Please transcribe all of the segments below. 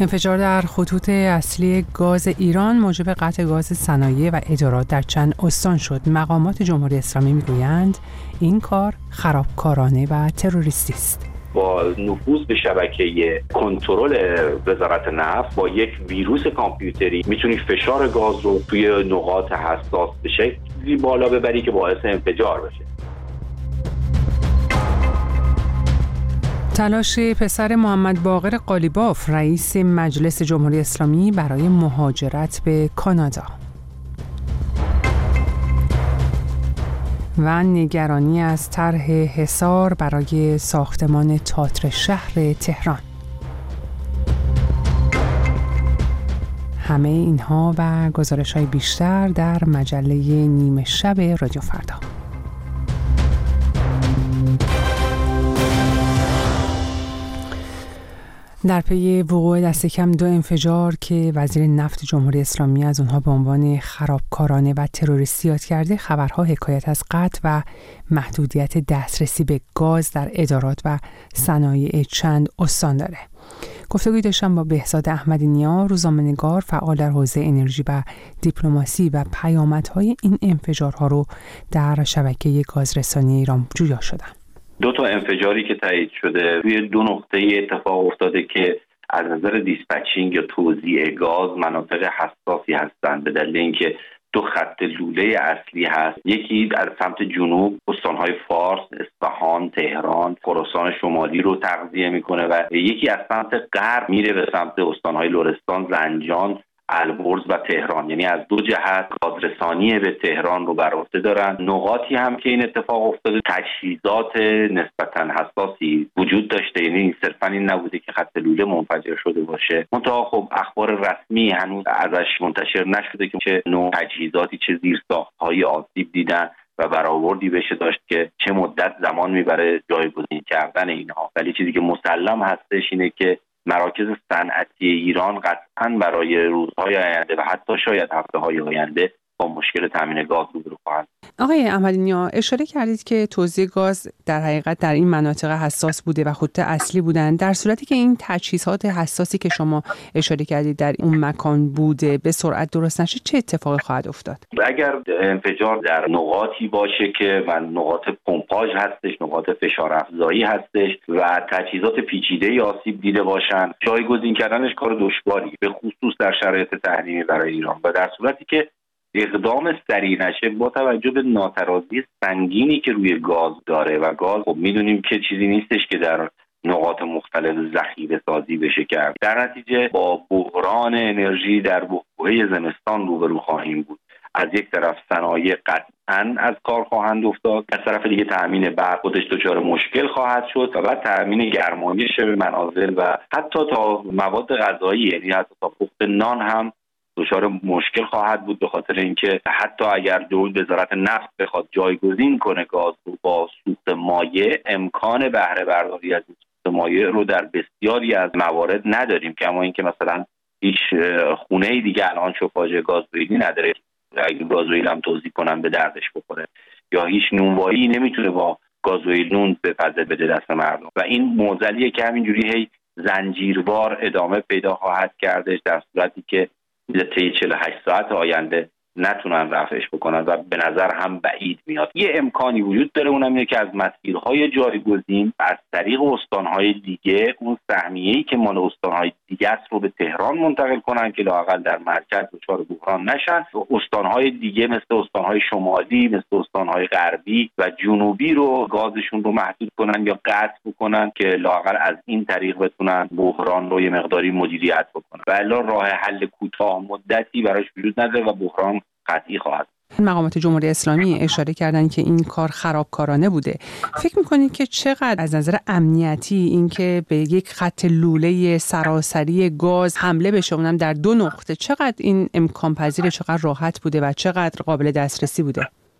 انفجار در خطوط اصلی گاز ایران موجب قطع گاز صنایع و ادارات در چند استان شد. مقامات جمهوری اسلامی میگویند این کار خرابکارانه و تروریستی است. با نفوذ به شبکه کنترل وزارت نفت با یک ویروس کامپیوتری میتونی فشار گاز رو توی نقاط حساس به شکلی بالا ببری که باعث انفجار بشه. تلاش پسر محمد باقر قالیباف رئیس مجلس جمهوری اسلامی برای مهاجرت به کانادا و نگرانی از طرح حصار برای ساختمان تئاتر شهر تهران. همه اینها و گزارش‌های بیشتر در مجله نیمه شب رادیو فردا. در پی وقوع دست کم 2 انفجار که وزیر نفت جمهوری اسلامی از اونها به عنوان خرابکارانه و تروریستی یاد کرده، خبرها حکایت از قطع و محدودیت دسترسی به گاز در ادارات و صنایع چند استان داره. گفتگوی داشتم با بهزاد احمدی‌نیا، روزنامه‌نگار فعال در حوزه انرژی و دیپلماسی و پیامدهای این انفجارها رو در شبکه گازرسانی ایران جویا شدم. 2 انفجاری که تایید شده روی 2 نقطه اتفاق افتاده که از نظر دیسپچینگ یا توزیع گاز مناطق حساسی هستند، به دلیل اینکه 2 خط لوله اصلی هست. یکی از سمت جنوب استانهای فارس، اصفهان، تهران، خراسان شمالی رو تغذیه میکنه و یکی از سمت غرب میره به سمت استانهای لرستان، زنجان، البرز و تهران. یعنی از 2 جهت گازرسانی به تهران رو بر عهده دارن. نقاطی هم که این اتفاق افتاده تجهیزات نسبتاً حساسی وجود داشته، یعنی صرفاً این نبوده که خط لوله منفجر شده باشه. منتها خب اخبار رسمی هنوز ازش منتشر نشده که چه نوع تجهیزاتی، چه زیرساخت‌های آسیب دیدن و برآوردی بشه داشت که چه مدت زمان میبره جایگزین کردن اینها. ولی چیزی که مسلم هستش اینه که مراکز صنعتی ایران قطعاً برای روزهای آینده و حتی شاید هفته‌های آینده با مشکل تامین گاز روبرو خواهند. آقای احمدی‌نیا، اشاره کردید که توزیع گاز در حقیقت در این مناطق حساس بوده و خطوط اصلی بودند، در صورتی که این تجهیزات حساسی که شما اشاره کردید در اون مکان بوده به سرعت درست نشه، چه اتفاقی خواهد افتاد؟ اگر انفجار در نقاطی باشه که نقاط پمپاژ هستش، نقاط فشار افزایی هستش و تجهیزات پیچیده‌ای آسیب دیده باشن، جایگزین کردنش کار دشواری، به خصوص در شرایط تحریمی برای ایران. و در صورتی که اقدام سریع نشه با توجه به ناترازی سنگینی که روی گاز داره و گاز خب میدونیم که چیزی نیستش که در نقاط مختلف ذخیره سازی بشه کرد. در نتیجه با بحران انرژی در وقوع زمستان روبرو خواهیم بود. از یک طرف صنایع قطعاً از کار خواهند افتاد، از طرف دیگه تامین برق خودش دچار مشکل خواهد شد و بعد تامین گرمایش منازل و حتی تا مواد غذایی، یعنی حتی تا پخت نان هم دچار مشکل خواهد بود، به خاطر اینکه حتی اگر وزارت نفت بخواد جایگزین کنه گاز رو با سوخت مایع، امکان بهره برداری از سوخت مایع رو در بسیاری از موارد نداریم، کما اینکه مثلا هیچ خونه دیگه الان شوفاژ گازوئیلی نداره، اگه گازوئیل هم توزیع کنن به دردش بخوره، یا هیچ نونوایی نمیتونه با گازوئیل نون بپزه بده دست مردم و این معضلیه که همینجوری هی زنجیروار ادامه پیدا خواهد کردش در صورتی که طی 48 ساعت آینده نتونن رفعش بکنن و به نظر هم بعید میاد. یه امکانی وجود داره، اونم اینه که از مسیرهای جایگزین از طریق استانهای دیگه اون سهمیه‌ای که مال استانهای دیگه است رو به تهران منتقل کنن که لااقل در مرکز دچار بحران نشن. استانهای دیگه مثل استانهای شمالی، مثل استانهای غربی و جنوبی رو گازشون رو محدود کنن یا قطع بکنن که لااقل از این طریق بتونن بحران رو یه مقداری مدیریت بکنن. و الا راه حل کوتاه مدتی براش وجود نداره و بحران قطعی خواهد. مقامات جمهوری اسلامی اشاره کردن که این کار خرابکارانه بوده. فکر می‌کنید که چقدر از نظر امنیتی اینکه به یک خط لوله سراسری گاز حمله بشه، اونم در 2 نقطه، چقدر این امکان پذیره، چقدر راحت بوده و چقدر قابل دسترسی بوده؟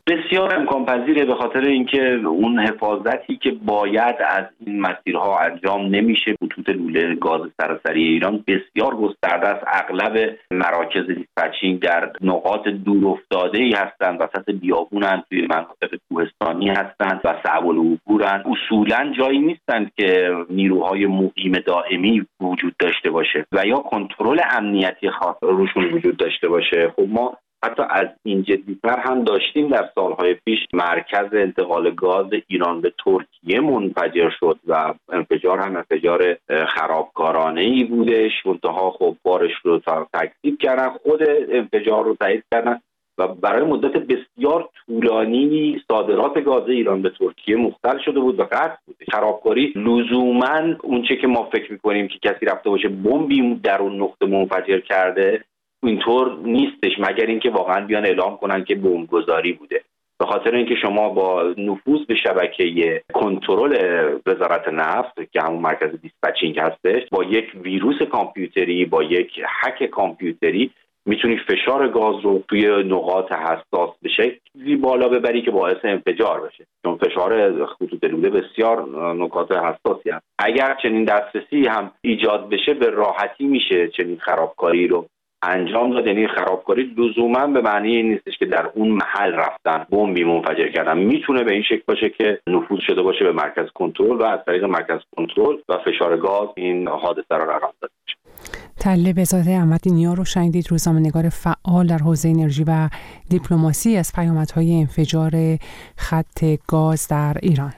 بسیار امکان پذیره، به خاطر اینکه اون حفاظتی که باید از این مسیرها انجام نمیشه. خطوط لوله گاز سراسری ایران بسیار گسترده است. اغلب مراکز دیسپچینگ در نقاط دورافتاده‌ای هستند، وسط بیابونن، توی مناطق کوهستانی هستند و صعب العبورن. اصولا جایی نیستند که نیروهای مقیم دائمی وجود داشته باشه و یا کنترل امنیتی خاص روشون وجود داشته باشه. خب ما حتی از این جدی‌تر هم داشتیم در سالهای پیش مرکز انتقال گاز ایران به ترکیه منفجر شد و انفجار هم انفجار خرابکارانه‌ای بودش. منتها خب بارش رو تکذیب کردن، خود انفجار رو تایید کردن و برای مدت بسیار طولانی صادرات گاز ایران به ترکیه مختل شده بود و قطع بود. خرابکاری لزوماً اونچه که ما فکر می‌کنیم که کسی رفته باشه بمبی در اون نقطه منفجر کرده اینطور نیستش، مگر اینکه واقعا بیان اعلام کنن که بمبگذاری بوده. به خاطر اینکه شما با نفوذ به شبکه کنترل وزارت نفت که همون مرکز دیسپچینگ هستش، با یک ویروس کامپیوتری، با یک هک کامپیوتری میتونی فشار گاز رو توی نقاط حساس به شکلی بالا ببری که باعث انفجار بشه، چون فشار خطوط لوله بسیار نقاط حساسی هست. اگر چنین دسترسی هم ایجاد بشه به راحتی میشه چنین خرابکاری رو انجام داد. یعنی خرابکاری لزوما به معنی این نیستش که در اون محل رفتن بمبی منفجر کردن، میتونه به این شکل باشه که نفوذ شده باشه به مرکز کنترل و از طریق مرکز کنترل و فشار گاز این حادثه را رقم داده بشه. تله بهزاده احمدی‌نیا رو شنیدید، روزنامه‌نگار فعال در حوزه انرژی و دیپلماسی، از پیامدهای انفجار خط گاز در ایران.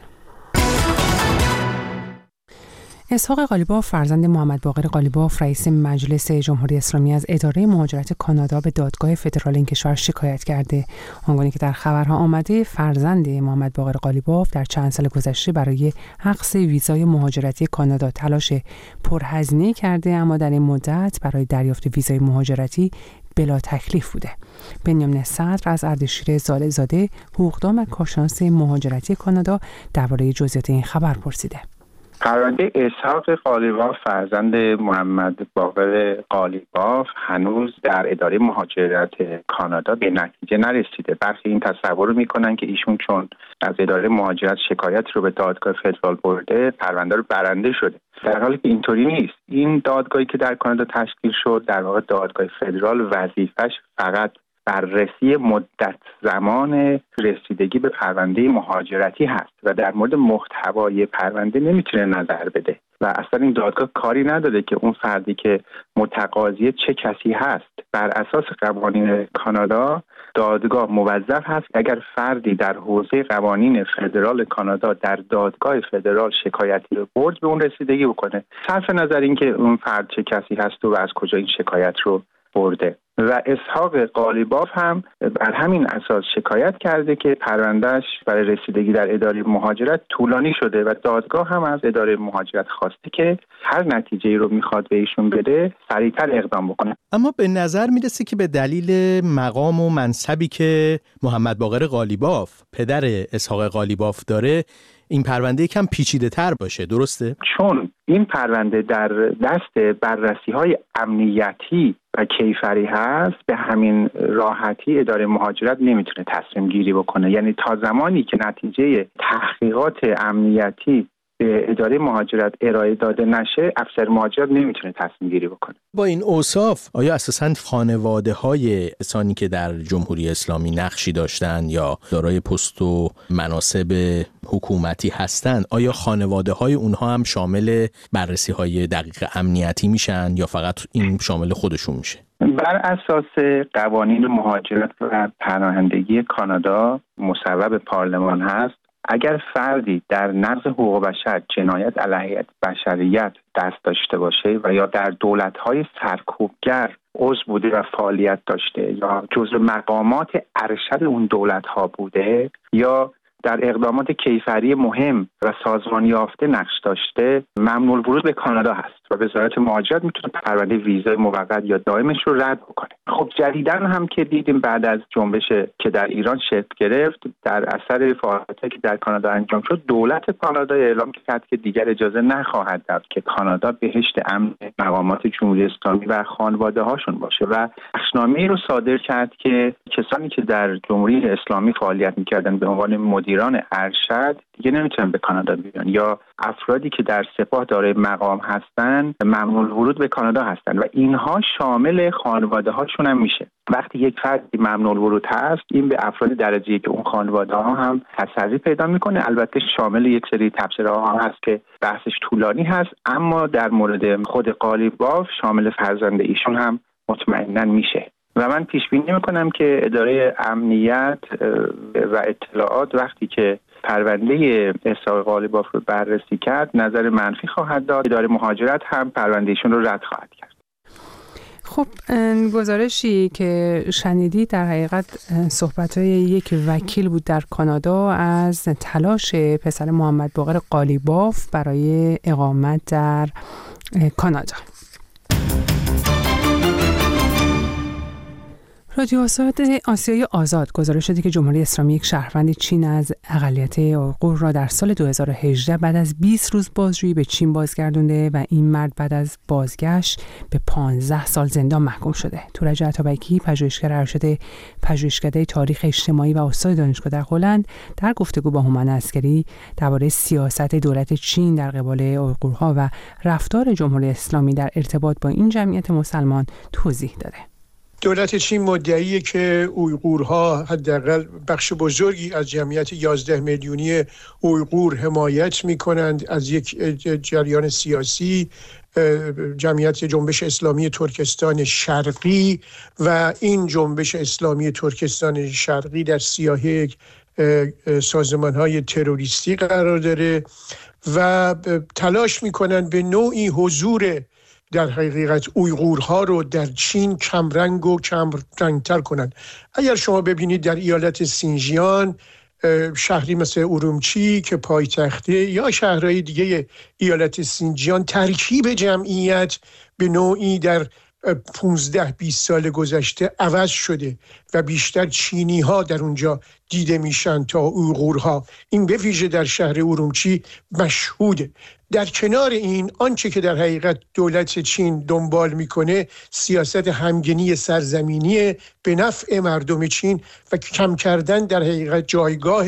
اسحاق قالیباف فرزند محمد باقر قالیباف رئیس مجلس جمهوری اسلامی از اداره مهاجرت کانادا به دادگاه فدرال این کشور شکایت کرده. آنگونه که در خبرها آمده فرزند محمد باقر قالیباف در چند سال گذشته برای حقس ویزای مهاجرتی کانادا تلاش پرهزینه‌ای کرده، اما در این مدت برای دریافت ویزای مهاجرتی بلا تکلیف بوده. بنیامین صدر از اردشیر زاله‌زاده، حقوقدان و کارشناس مهاجرتی کانادا، درباره جزئیات این خبر پرسیده. پرونده اسحاق قالیباف فرزند محمد باقر قالیباف هنوز در اداره مهاجرت کانادا به نتیجه نرسیده. برخی این تصور رو میکنن که ایشون چون از اداره مهاجرت شکایت رو به دادگاه فدرال برده، پرونده رو برنده شده، در حالی که اینطوری نیست. این دادگاهی که در کانادا تشکیل شد، در واقع دادگاه فدرال، وظیفش فقط بررسی مدت زمان رسیدگی به پرونده مهاجرتی هست و در مورد محتوای پرونده نمیتونه نظر بده و اصلا این دادگاه کاری نداده که اون فردی که متقاضی چه کسی هست. بر اساس قوانین کانادا دادگاه موظف هست اگر فردی در حوزه قوانین فدرال کانادا در دادگاه فدرال شکایتی رو برد به اون رسیدگی بکنه، صرف نظر این که اون فرد چه کسی هست و از کجا این شکایت رو برده. و اسحاق قالیباف هم بر همین اساس شکایت کرده که پروندهش برای رسیدگی در اداره مهاجرت طولانی شده و دادگاه هم از اداره مهاجرت خواسته که هر نتیجه‌ای رو میخواد به ایشون بده سریعتر اقدام بکنه. اما به نظر میرسه که به دلیل مقام و منصبی که محمد باقر قالیباف پدر اسحاق قالیباف داره این پرونده یکم پیچیده‌تر باشه، درسته؟ چون این پرونده در دست بررسی‌های امنیتی و کیفری هست، به همین راحتی اداره مهاجرت نمیتونه تصمیم گیری بکنه. یعنی تا زمانی که نتیجه تحقیقات امنیتی به اداره مهاجرت ارائه داده نشه، افسر مهاجرت نمیتونه تصمیم گیری بکنه. با این اوصاف آیا اساساً خانواده‌های کسانی که در جمهوری اسلامی نقشی داشتن یا دارای پست و مناصب حکومتی هستند، آیا خانواده‌های اونها هم شامل بررسی‌های دقیق امنیتی میشن یا فقط این شامل خودشون میشه؟ بر اساس قوانین مهاجرت و پناهندگی کانادا مصوب پارلمان هست، اگر فردی در نقض حقوق بشر، جنایت علیه بشریت دست داشته باشه و یا در دولت‌های سرکوبگر عضو بوده و فعالیت داشته یا جزو مقامات ارشد اون دولت‌ها بوده یا در اقدامات کیفری مهم و سازمان یافته نقش داشته، ممنوع الورود به کانادا هست و وزارت مهاجرت میتونه پرونده ویزای موقت یا دائمش رو رد بکنه. خب جدیداً هم که دیدیم بعد از جنبش که در ایران شکل گرفت، در اثر فعالیتی که در کانادا انجام شد، دولت کانادا اعلام کرد که دیگر اجازه نخواهد داد که کانادا بهشت امن مقامات جمهوری اسلامی و خانواده هاشون باشه و بخشنامه‌ای رو صادر کرد که کسانی که در جمهوری اسلامی فعالیت می‌کردن به عنوان مدیران ارشد دیگه نمیتونن به کانادا بیان، یا افرادی که در سپاه دارای مقام هستن ممنوع الورود به کانادا هستن و اینها شامل خانواده هاشون هم میشه. وقتی یک فردی ممنوع الورود هست، این به افراد درجه‌ای که اون خانواده ها هم تسری پیدا میکنه. البته شامل یک سری تبصره ها هست که بحثش طولانی هست، اما در مورد خود قالیباف شامل فرزند ایشون هم مطمئنا میشه و من پیش بینی میکنم که اداره امنیت و اطلاعات وقتی که پرونده اسحاق قالیباف رو بررسی کرد نظر منفی خواهد داد. اداره مهاجرت هم پرونده ایشون رو رد خواهد کرد. خب گزارشی که شنیدی در حقیقت صحبت‌های یک وکیل بود در کانادا از تلاش پسر محمد باقر قالیباف برای اقامت در کانادا. رادیو آسیای آزاد گزارش داده که جمهوری اسلامی یک شهروند چین از اقلیت اویغور را در سال 2018 بعد از 20 روز بازجویی به چین بازگردونده و این مرد بعد از بازگشت به 15 سال زندان محکوم شده. تورج عطابکی، پژوهشگر ارشد پژوهشکده تاریخ اجتماعی و استاد دانشگاه در هلند، در گفتگو با هومن عسکری درباره سیاست دولت چین در قبال اویغورها و رفتار جمهوری اسلامی در ارتباط با این جمعیت مسلمان توضیح داده. دولت چین مدعیه که اویغورها حداقل بخش بزرگی از جمعیت 11 میلیونی اویغور حمایت می‌کنند از یک جریان سیاسی، جمعیت جنبش اسلامی ترکستان شرقی، و این جنبش اسلامی ترکستان شرقی در سیاهه سازمان‌های تروریستی قرار داره و تلاش می‌کنند به نوعی حضور در حقیقت اویغورها رو در چین کمرنگ و کمرنگتر کنند. اگر شما ببینید در ایالت سینجیان، شهری مثل اورومچی که پایتخته یا شهرهای دیگه ایالت سینجیان، ترکیب جمعیت به نوعی در 15-20 سال گذشته عوض شده و بیشتر چینی ها در اونجا دیده میشن تا اویغورها. این به ویژه در شهر اورومچی مشهوده. در کنار این، آنچه که در حقیقت دولت چین دنبال میکنه سیاست همگنی سرزمینی به نفع مردم چین و کم کردن در حقیقت جایگاه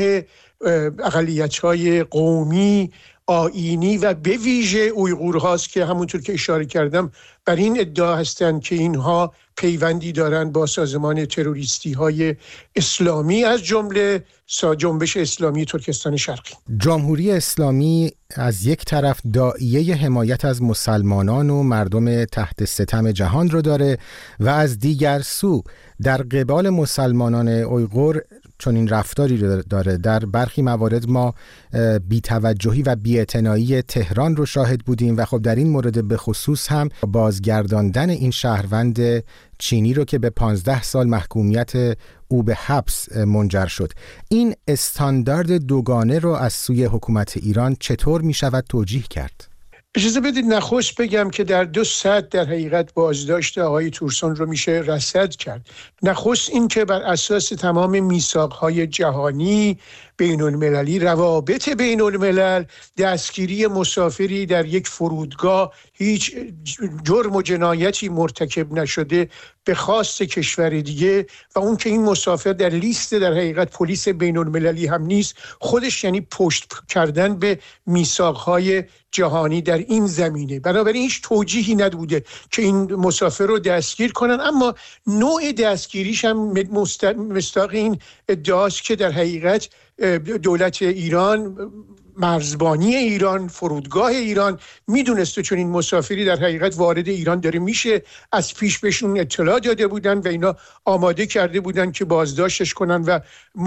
اقلیت‌های قومی، آیینی و به ویژه اویغورهاست که همونطور که اشاره کردم بر این ادعا هستند که اینها پیوندی دارند با سازمان تروریستی های اسلامی، از جمله جنبش اسلامی ترکستان شرقی. جمهوری اسلامی از یک طرف داعیه حمایت از مسلمانان و مردم تحت ستم جهان رو داره و از دیگر سو در قبال مسلمانان اویغور چون این رفتاری رو داره. در برخی موارد ما بی‌توجهی و بی‌اعتنایی تهران رو شاهد بودیم و خب در این مورد به خصوص هم بازگرداندن این شهروند چینی رو که به 15 سال محکومیت او به حبس منجر شد. این استاندارد دوگانه رو از سوی حکومت ایران چطور می شود توجیه کرد؟ اجازه بدید نخست بگم که در 2 سطح در حقیقت بازداشت آقای تورسون رو میشه رصد کرد. نخست این که بر اساس تمام میثاق‌های جهانی، بین المللی، روابط بین الملل، دستگیری مسافری در یک فرودگاه هیچ جرم و جنایتی مرتکب نشده به خواست کشور دیگه و اون که این مسافر در لیست در حقیقت پلیس بین المللی هم نیست، خودش یعنی پشت کردن به میثاق‌های جهانی در این زمینه. بنابراین هیچ توجیهی نبوده که این مسافر رو دستگیر کنن، اما نوع دستگیریش هم مستاق این ادعاست که در حقیقت دولت ایران، مرزبانی ایران، فرودگاه ایران میدونسته چون این مسافری در حقیقت وارد ایران داره میشه، از پیش بهشون اطلاع داده بودن و اینا آماده کرده بودن که بازداشتش کنن و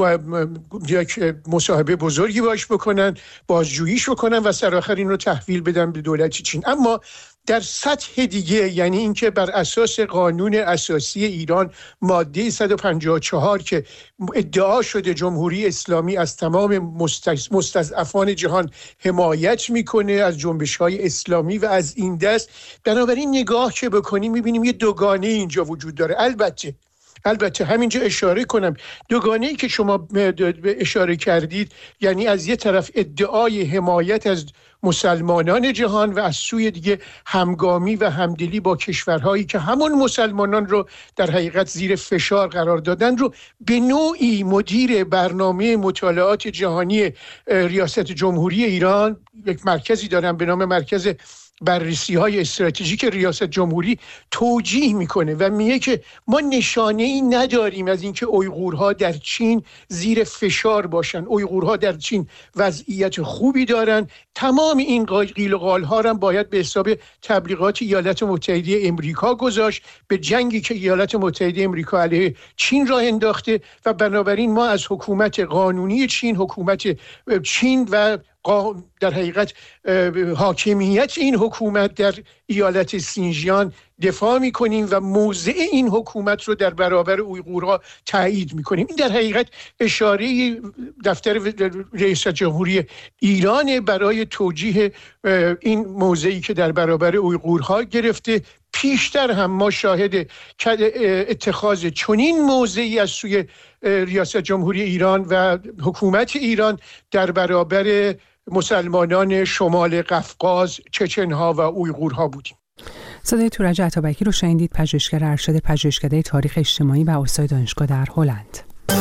یک مصاحبه بزرگی باش بکنن، بازجوییش بکنن و سرآخر این رو تحویل بدن به دولت چین. اما در سطح دیگه، یعنی اینکه بر اساس قانون اساسی ایران ماده 154 که ادعا شده جمهوری اسلامی از تمام مستضعفان جهان حمایت میکنه، از جنبش‌های اسلامی و از این دست، بنابراین نگاه که بکنیم میبینیم یه دوگانه اینجا وجود داره. البته همینجا اشاره کنم دوگانه‌ای که شما اشاره کردید، یعنی از یه طرف ادعای حمایت از مسلمانان جهان و از سوی دیگه همگامی و همدلی با کشورهایی که همون مسلمانان رو در حقیقت زیر فشار قرار دادن، رو به نوعی مدیر برنامه مطالعات جهانی ریاست جمهوری ایران، یک مرکزی دارن به نام مرکز بررسی‌های استراتژیک ریاست جمهوری، توجیه میکنه و میگه که ما نشانه‌ای نداریم از اینکه اویغورها در چین زیر فشار باشن. اویغورها در چین وضعیت خوبی دارن. تمام این قیل و قال‌ها هم باید به حساب تبلیغات ایالات متحده امریکا گذاشت، به جنگی که ایالات متحده امریکا علیه چین راه انداخته، و بنابراین ما از حکومت قانونی چین، حکومت چین و در حقیقت حاکمیت این حکومت در ایالت سینجیان دفاع میکنیم و موضع این حکومت رو در برابر اویغورها تایید میکنیم. این در حقیقت اشاره دفتر رئیس جمهوری ایران برای توجیه این موضعی که در برابر اویغورها گرفته. پیشتر هم ما شاهد اتخاذ چنین موضعی از سوی ریاست جمهوری ایران و حکومت ایران در برابر مسلمانان شمال قفقاز، چچنها و اویغورها بودیم. صدای تورج عطابکی رو شنیدید، پژوهشگر ارشد پژوهشکده تاریخ اجتماعی و استاد دانشگاه در هلند.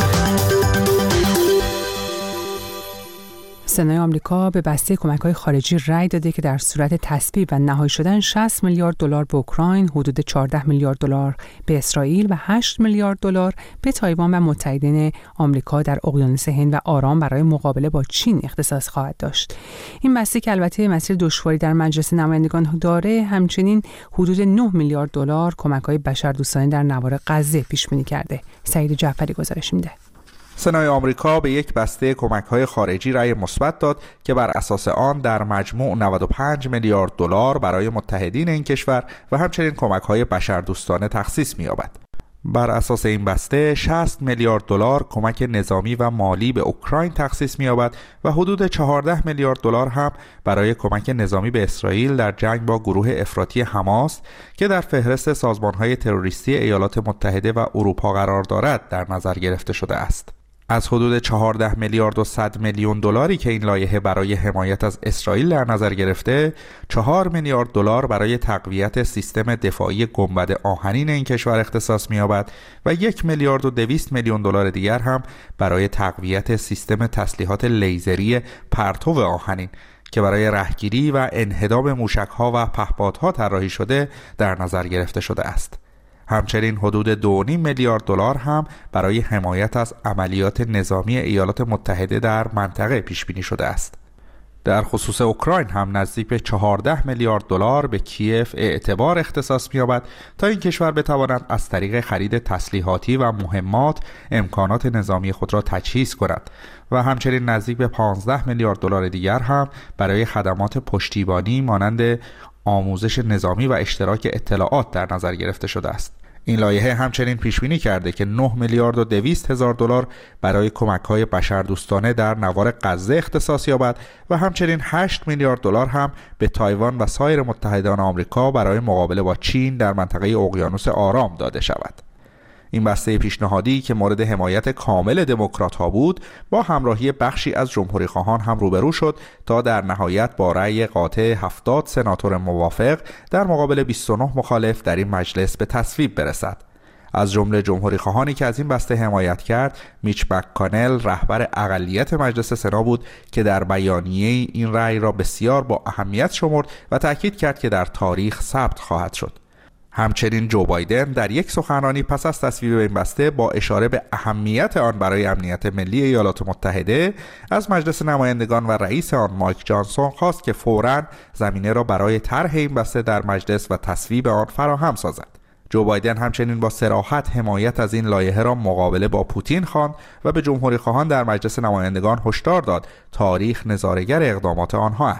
سنای آمریکا به بسته کمک‌های خارجی رأی داده که در صورت تصویب و نهایی شدن 60 میلیارد دلار به اوکراین، حدود 14 میلیارد دلار به اسرائیل و 8 میلیارد دلار به تایوان و متحدین آمریکا در اقیانوس هند و آرام برای مقابله با چین اختصاص خواهد داشت. این بسته که البته مسیر دشواری در مجلس نمایندگان داره، همچنین حدود 9 میلیارد دلار کمک‌های بشردوستانه در نوار غزه پیش بینی کرده. سعید جعفری گزارش میده. سنای آمریکا به یک بسته کمک‌های خارجی رأی مثبت داد که بر اساس آن در مجموع 95 میلیارد دلار برای متحدین این کشور و همچنین کمک‌های بشردوستانه تخصیص می‌یابد. بر اساس این بسته 60 میلیارد دلار کمک نظامی و مالی به اوکراین تخصیص می‌یابد و حدود 14 میلیارد دلار هم برای کمک نظامی به اسرائیل در جنگ با گروه افراطی حماس که در فهرست سازمان‌های تروریستی ایالات متحده و اروپا قرار دارد در نظر گرفته شده است. از حدود 14 میلیارد و 100 میلیون دلاری که این لایحه برای حمایت از اسرائیل در نظر گرفته، 4 میلیارد دلار برای تقویت سیستم دفاعی گنبد آهنین این کشور اختصاص می‌یابد و 1 میلیارد و 200 میلیون دلار دیگر هم برای تقویت سیستم تسلیحات لیزری پرتو آهنین که برای رهگیری و انهدام موشک‌ها و پهپادها طراحی شده در نظر گرفته شده است. همچنین حدود 2.5 میلیارد دلار هم برای حمایت از عملیات نظامی ایالات متحده در منطقه پیش بینی شده است. در خصوص اوکراین هم نزدیک به 14 میلیارد دلار به کیف اعتبار اختصاص می‌یابد تا این کشور بتواند از طریق خرید تسلیحاتی و مهمات امکانات نظامی خود را تجهیز کند و همچنین نزدیک به 15 میلیارد دلار دیگر هم برای خدمات پشتیبانی مانند آموزش نظامی و اشتراک اطلاعات در نظر گرفته شده است. این لایحه همچنین پیش بینی کرده که 9 میلیارد و 200 هزار دلار برای کمک‌های بشردوستانه در نوار غزه اختصاص یابد و همچنین 8 میلیارد دلار هم به تایوان و سایر متحدان آمریکا برای مقابله با چین در منطقه اقیانوس آرام داده شود. این بسته پیشنهادی که مورد حمایت کامل دموکرات‌ها بود، با همراهی بخشی از جمهوری‌خواهان هم روبرو شد تا در نهایت با رأی قاطع 70 سناتور موافق در مقابل 29 مخالف در این مجلس به تصویب برسد. از جمله جمهوری‌خواهانی که از این بسته حمایت کرد، میچ مک‌کانل رهبر اقلیت مجلس سنا بود که در بیانیه این رأی را بسیار با اهمیت شمرد و تاکید کرد که در تاریخ ثبت خواهد شد. همچنین جو بایدن در یک سخنرانی پس از تصویب این بسته با اشاره به اهمیت آن برای امنیت ملی ایالات متحده از مجلس نمایندگان و رئیس آن مایک جانسون خواست که فوراً زمینه را برای طرح این بسته در مجلس و تصویب آن فراهم سازد. جو بایدن همچنین با صراحت حمایت از این لایحه را مقابله با پوتین خواند و به جمهوری‌خواهان در مجلس نمایندگان هشدار داد تاریخ نظاره‌گر اقدامات آنها است.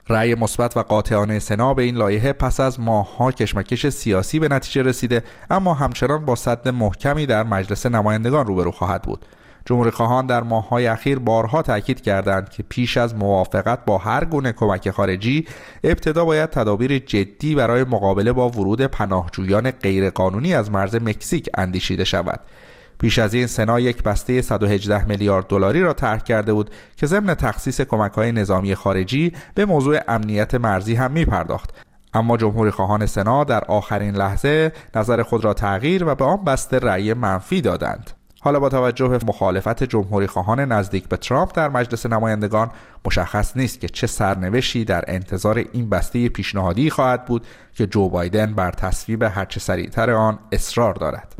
رأی مثبت و قاطعانه سنا به این لایحه پس از ماه‌ها کشمکش سیاسی به نتیجه رسیده، اما همچنان با سد محکمی در مجلس نمایندگان روبرو خواهد بود. جمهوری‌خواهان در ماه‌های اخیر بارها تاکید کردند که پیش از موافقت با هر گونه کمک خارجی، ابتدا باید تدابیر جدی برای مقابله با ورود پناهجویان غیرقانونی از مرز مکزیک اندیشیده شود. پیش از این سنا یک بسته 118 میلیارد دلاری را طرح کرده بود که ضمن تخصیص کمک‌های نظامی خارجی به موضوع امنیت مرزی هم می‌پرداخت. اما جمهوری‌خواهان سنا در آخرین لحظه نظر خود را تغییر و به آن بسته رأی منفی دادند. حالا با توجه به مخالفت جمهوری‌خواهان نزدیک به ترامپ در مجلس نمایندگان، مشخص نیست که چه سرنوشتی در انتظار این بسته پیشنهادی خواهد بود که جو بایدن بر تصویب هرچه سریعتر آن اصرار دارد.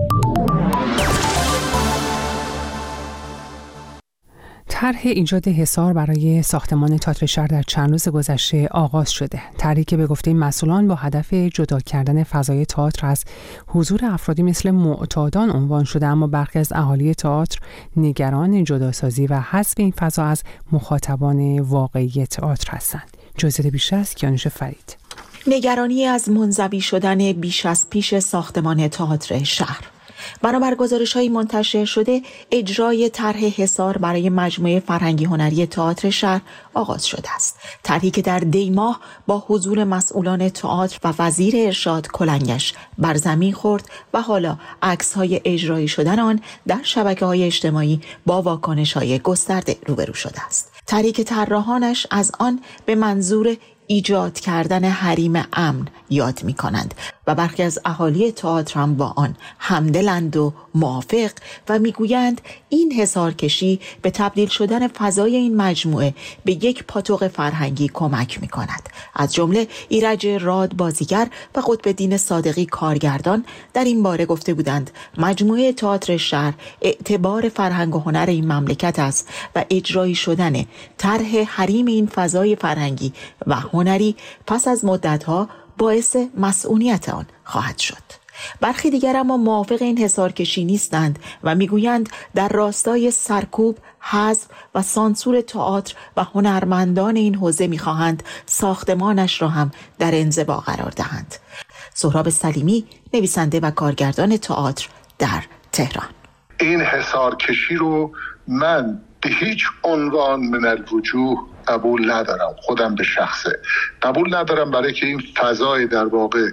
طرح ایجاد حصار برای ساختمان تئاتر شهر در چند روز گذشته آغاز شده. طرحی که به گفته مسئولان با هدف جدا کردن فضای تئاتر از حضور افرادی مثل معتادان عنوان شده، اما برخی از اهالی تئاتر نگران جداسازی و حذف این فضا از مخاطبان واقعی تئاتر هستند. جزئیات بیشتر از کیانوش فرید. نگرانی از منزوی شدن بیش از پیش ساختمان تئاتر شهر. بنابر گزارش‌های منتشر شده، اجرای طرح حصار برای مجموعه فرهنگی هنری تئاتر شهر آغاز شده است. طرحی که در دی ماه با حضور مسئولان تئاتر و وزیر ارشاد کلنگش بر زمین خورد و حالا عکس‌های اجرایی شدن آن در شبکه‌های اجتماعی با واکنش‌های گسترده روبرو شده است. طرحی که طراحانش از آن به منظور ایجاد کردن حریم امن یاد می کنند و برخی از اهالی تئاتر هم با آن همدلند و موافق و می گویند این حصارکشی به تبدیل شدن فضای این مجموعه به یک پاتوق فرهنگی کمک می کند. از جمله ایرج راد بازیگر و قطب‌الدین صادقی کارگردان در این باره گفته بودند مجموعه تئاتر شهر اعتبار فرهنگ و هنر این مملکت است و اجرایی شدن طرح حریم این فضای فرهنگی و هنری پس از مدت‌ها باعث مسئولیت آن خواهد شد. برخی دیگر اما موافق این حصارکشی نیستند و میگویند در راستای سرکوب، حذف و سانسور تئاتر و هنرمندان این حوزه میخواهند ساختمانش را هم در انزوا قرار دهند. سهراب سلیمی، نویسنده و کارگردان تئاتر در تهران: این حصارکشی رو من به هیچ عنوان من الوجوه قبول ندارم. خودم به شخصه قبول ندارم، برای که این فضای در واقع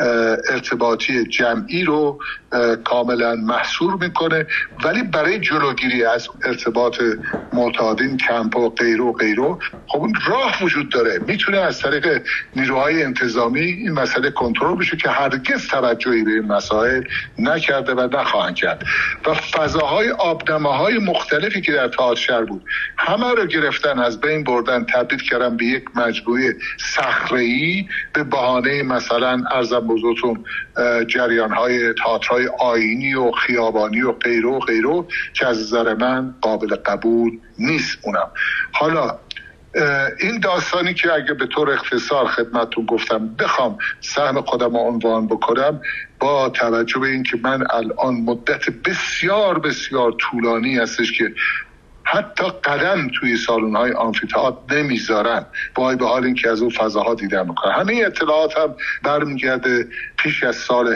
ارتباطی جمعی رو کاملا محصور میکنه، ولی برای جلوگیری از ارتباط معتادین، کمپ و غیره خب اون راه وجود داره. میتونه از طریق نیروهای انتظامی این مسئله کنترل بشه که هرگز توجهی به این مسائل نکرده و نخواهند کرد. و فضاهای آبنماهای مختلفی که در تئاتر شهر بود همه رو گرفتن، از بین بردن، تبدیل کردن به یک مجموعه صخره‌ای به بهانه مثلا ارزم بزرگتون جریان‌های تئاترهای آیینی و خیابانی و غیره که از نظر من قابل قبول نیست. اونم حالا این داستانی که اگه به طور اختصار خدمتتون گفتم بخوام سهم خودم رو عنوان بکنم، با توجه به این که من الان مدت بسیار بسیار طولانی هستش که حتی قدم توی سالن‌های آمفی‌تئاتر نمیذارن، وای به حال این که از اون فضاها دیدن میکنن. همه اطلاعات هم برمیگرده پیش از سال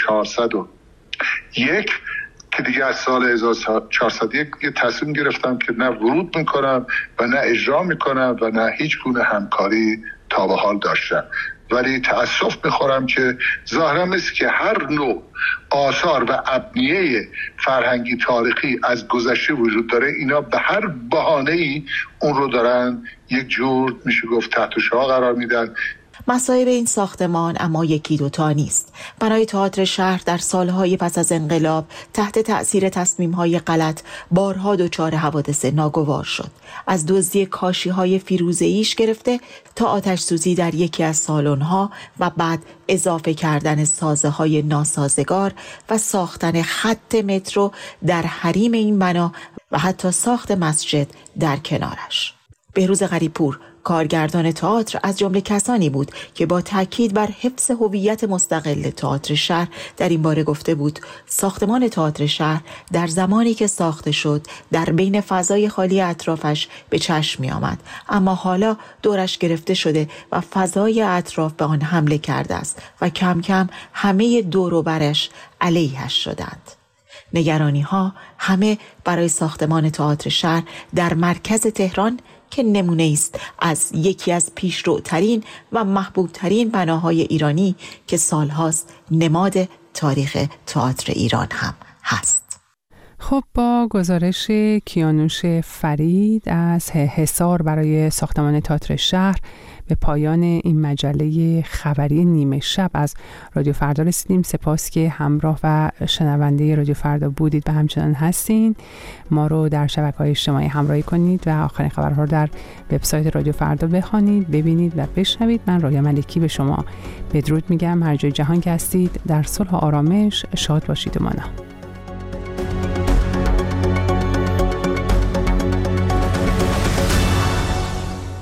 1401 که دیگه از سال 1401 یه تصمیم گرفتم که نه ورود میکنم و نه اجرا میکنم و نه هیچ گونه همکاری تا به حال داشتم. ولی تأسف میخورم که ظاهرا مثل که هر نوع آثار و ابنیه فرهنگی تاریخی از گذشته وجود داره، اینا به هر بهانه‌ای اون رو دارن یک جور میشه گفت تحت شعاع قرار میدن. مصائب این ساختمان اما یکی دوتا نیست. بنای تئاتر شهر در سالهای پس از انقلاب تحت تأثیر تصمیم‌های غلط بارها دچار حوادث ناگوار شد. از دزدی کاشی‌های فیروزه‌ایش گرفته تا آتش‌سوزی در یکی از سالن‌ها و بعد اضافه کردن سازه‌های ناسازگار و ساختن خط مترو در حریم این بنا و حتی ساخت مسجد در کنارش. بهروز غریب‌پور، کارگردان تئاتر از جمله کسانی بود که با تاکید بر حفظ هویت مستقل تئاتر شهر در این باره گفته بود ساختمان تئاتر شهر در زمانی که ساخته شد در بین فضای خالی اطرافش به چشم می آمد، اما حالا دورش گرفته شده و فضای اطراف به آن حمله کرده است و کم کم همه دور و برش علیهش شدند. نگرانی ها همه برای ساختمان تئاتر شهر در مرکز تهران که نمونه است از یکی از پیشروترین و محبوبترین بناهای ایرانی که سالهاست نماد تاریخ تئاتر ایران هم هست. خب با گزارش کیانوش فرید از حصار برای ساختمان تئاتر شهر به پایان این مجله خبری نیمه شب از رادیو فردا رسیدیم. سپاس که همراه و شنونده رادیو فردا بودید و همچنان هستین. ما رو در شبکه‌های اجتماعی همراهی کنید و آخرین خبرها رو در وبسایت رادیو فردا بخوانید، ببینید و بشنوید. من رویا ملکی به شما بدرود میگم. هر جای جهان که هستید در صلح و آرامش شاد باشید و مانا.